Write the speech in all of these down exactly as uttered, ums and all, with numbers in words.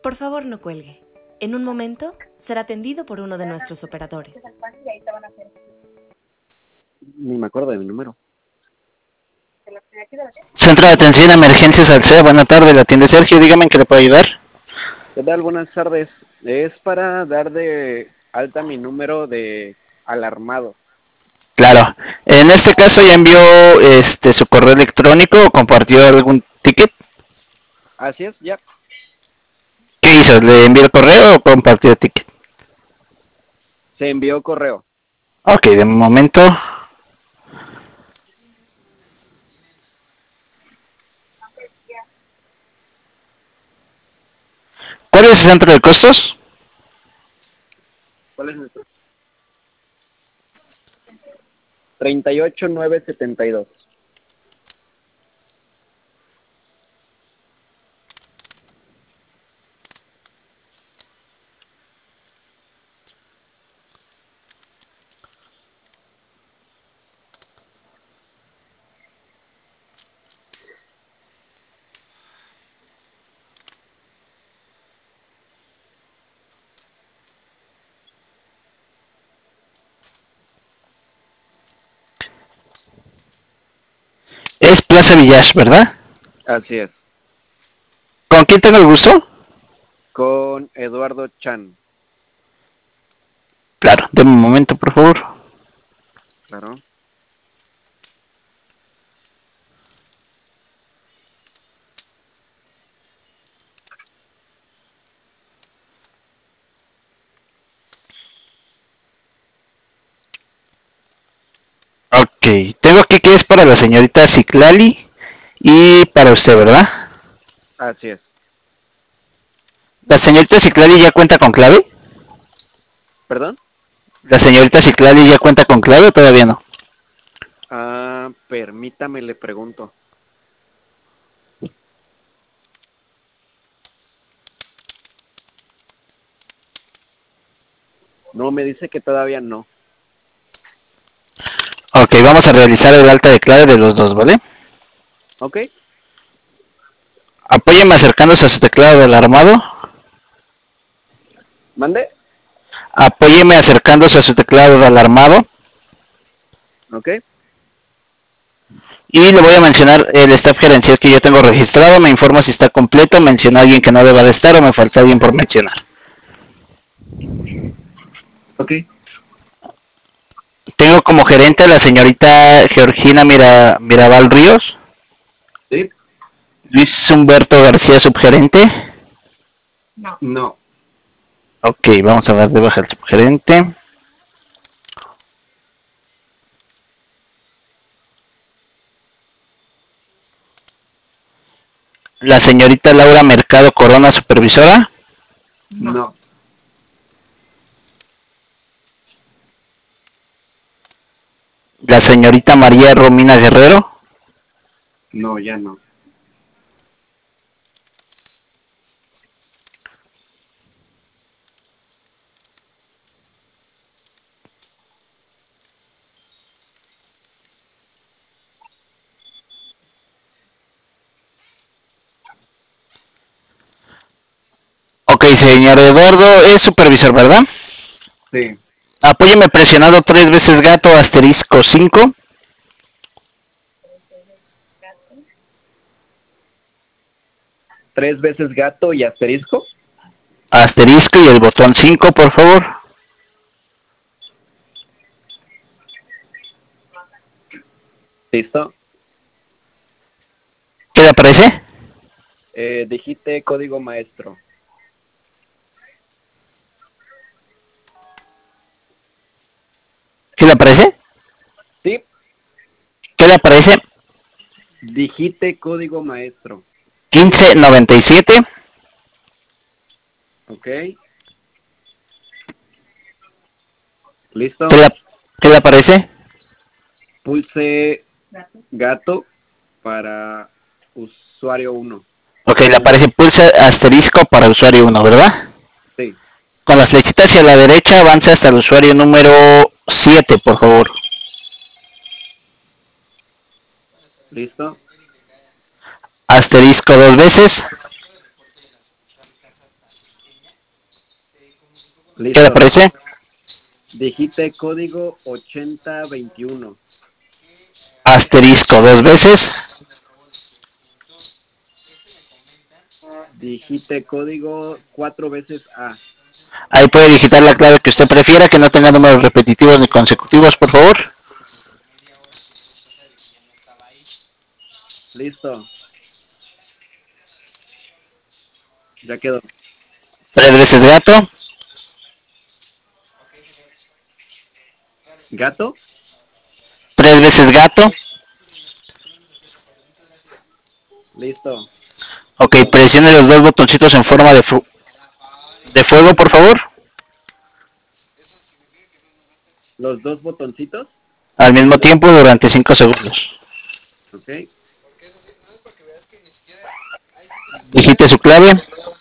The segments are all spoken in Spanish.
Por favor, no cuelgue. En un momento será atendido por uno de nuestros operadores. Ni me acuerdo de mi número. Centro de Atención a Emergencias Alcea, buena tarde, la atiende Sergio, dígame en qué le puedo ayudar. ¿Qué tal? Buenas tardes. Es para dar de alta mi número de alarmado. Claro, en este caso ya envió este su correo electrónico o compartió algún ticket. Así es, ya. ¿Qué hizo? ¿Le envió el correo o compartió el ticket? Se envió correo. Ok, de momento. ¿Cuál es el centro de costos? ¿Cuál es nuestro? treinta y ocho nueve setenta y dos. Es Plaza Village, ¿verdad? Así es. ¿Con quién tengo el gusto? Con Eduardo Chan. Claro, de un momento, por favor. Claro. Ok, tengo aquí que es para la señorita Ciclali y para usted, ¿verdad? Así es. ¿La señorita Ciclali ya cuenta con clave? ¿Perdón? ¿La señorita Ciclali ya cuenta con clave o todavía no? Ah, permítame, le pregunto. No, me dice que todavía no. Ok, vamos a realizar el alta de clave de los dos, ¿vale? Ok. Apóyeme acercándose a su teclado del armado. ¿Mande? Apóyeme acercándose a su teclado del armado. Ok. Y le voy a mencionar el staff gerencial que yo tengo registrado. Me informa si está completo, menciona a alguien que no deba de estar o me falta alguien por mencionar. Ok. Tengo como gerente a la señorita Georgina Mira, Mirabal Ríos. Sí. Luis Humberto García, subgerente. No. No. Ok, vamos a dar de baja al subgerente. La señorita Laura Mercado Corona, supervisora. No. La señorita María Romina Guerrero. No, ya no. Ok, señor Eduardo, es supervisor, ¿verdad? Sí. Apóyeme presionado tres veces gato asterisco cinco. Tres veces gato y asterisco. Asterisco y el botón cinco, por favor. ¿Listo? ¿Qué le aparece? Eh, digite código maestro. ¿Qué le aparece? Sí. ¿Qué le aparece? Digite código maestro. quince noventa y siete. Ok. ¿Listo? ¿Qué le, qué le aparece? Pulse gato para usuario uno. Ok, le aparece pulsa asterisco para usuario uno, ¿verdad? Sí. Con las flechitas hacia la derecha avance hasta el usuario número siete, por favor. ¿Listo? Asterisco dos veces. ¿Qué le aparece? Digite código ochenta veintiuno. Asterisco dos veces. Digite código cuatro veces A. Ahí puede digitar la clave que usted prefiera, que no tenga números repetitivos ni consecutivos, por favor. Listo. Ya quedó. Tres veces gato. ¿Gato? Tres veces gato. Listo. Ok, presione los dos botoncitos en forma de, fu de fuego, por favor. ¿Los dos botoncitos? Al mismo tiempo durante cinco segundos. Ok. Digite su clave.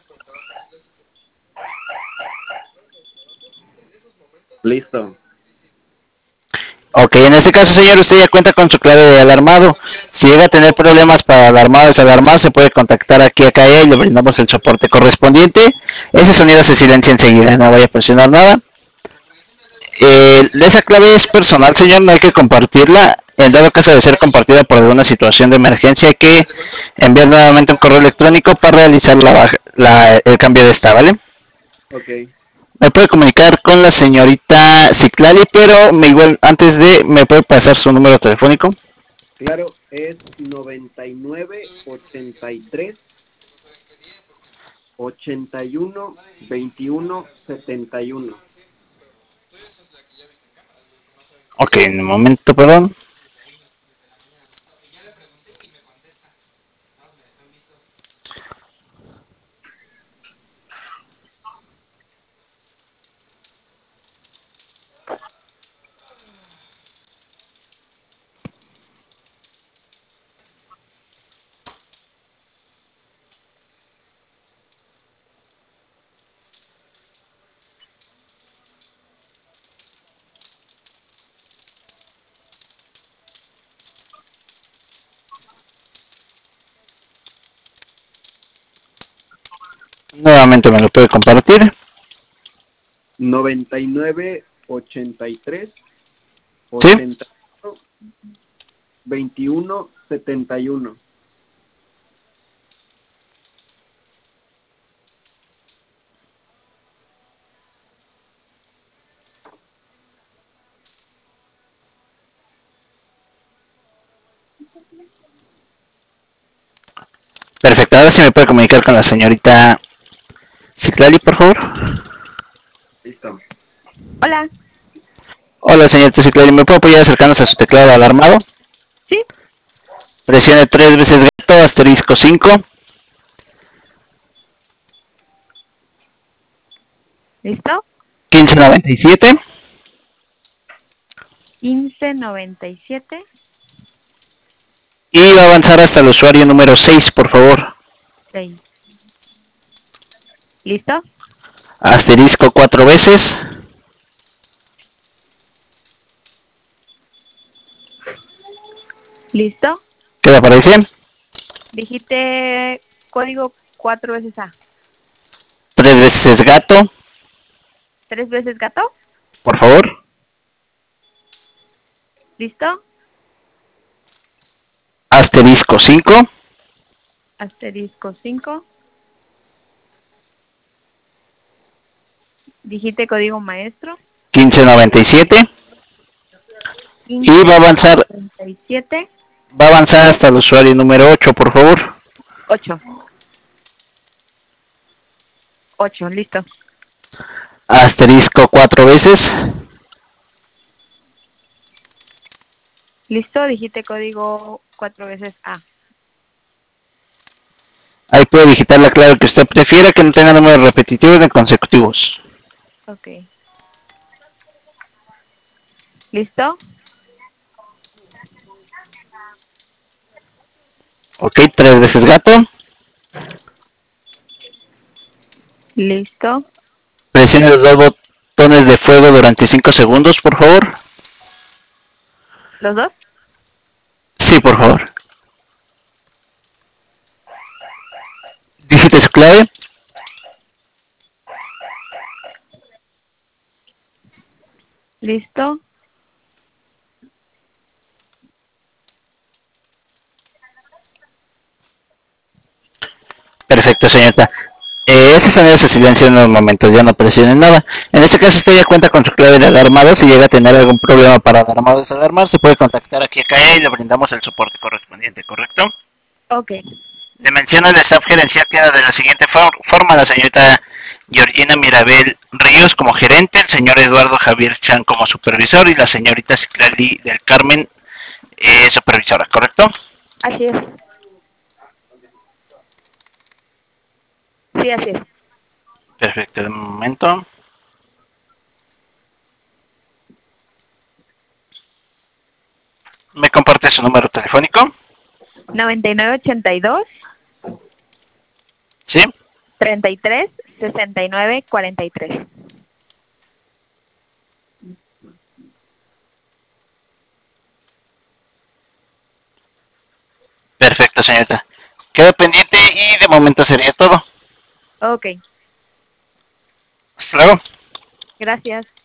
Listo. Ok, en este caso, señor, usted ya cuenta con su clave de alarmado. Si llega a tener problemas para alarmado o desalarmado, se puede contactar aquí a C A E y le brindamos el soporte correspondiente. Ese sonido se silencia enseguida, no vaya a presionar nada. Eh, esa clave es personal, señor, no hay que compartirla. En dado caso de ser compartida por alguna situación de emergencia, hay que enviar nuevamente un correo electrónico para realizar la, la, el cambio de esta, ¿vale? Ok. Me puede comunicar con la señorita Ciclali, pero me igual antes de, ¿me puede pasar su número telefónico? Claro, es noventa y nueve, ochenta y tres, ochenta y uno, veintiuno, setenta y uno. Ok, en un momento, perdón. Nuevamente me lo puede compartir. noventa y nueve, ochenta y tres, ¿Sí? ochenta y uno, veintiuno, setenta y uno. Perfecto, ahora sí me puede comunicar con la señorita Ciclali, por favor. Listo. Hola. Hola, señorita Ciclali, ¿me puede apoyar acercándose a su teclado alarmado? Sí. Presione tres veces gato, asterisco cinco. ¿Listo? quince noventa y siete. quince noventa y siete. Y va a avanzar hasta el usuario número seis, por favor. seis. ¿Listo? Asterisco cuatro veces. ¿Listo? ¿Qué le aparece? Digite código cuatro veces A. Tres veces gato, ¿Tres veces gato? por favor. ¿Listo? Asterisco cinco. Asterisco cinco. Digite código maestro. quince noventa y siete. Y va a avanzar, treinta y siete. va a avanzar hasta el usuario número ocho, por favor. ocho. ocho, listo. Asterisco cuatro veces. Listo, digite código cuatro veces A. Ahí puede digitar la clave que usted prefiera, que no tenga números repetitivos ni consecutivos. Ok. ¿Listo? Ok, tres veces gato. Listo. Presione los dos botones de fuego durante cinco segundos, por favor. ¿Los dos? Sí, por favor. Digite su clave. ¿Listo? Perfecto, señorita. Eh, ese sonido se silencia en unos momentos, ya no presionen nada. En este caso usted ya cuenta con su clave de alarmado. Si llega a tener algún problema para alarmar o desalarmar, se puede contactar aquí a C A E y le brindamos el soporte correspondiente, ¿correcto? Ok. Le menciono el staff gerencial queda de la siguiente for forma: la señorita Georgina Mirabel Ríos como gerente, el señor Eduardo Javier Chan como supervisor y la señorita Citlali del Carmen eh, supervisora, ¿correcto? Así es. Sí, así es. Perfecto, de momento. ¿Me comparte su número telefónico? noventa y nueve ochenta y dos, ¿Sí? treinta y tres, sesenta y nueve, cuarenta y tres. Perfecto, señorita. Queda pendiente y de momento sería todo. Ok. Hasta luego. Gracias.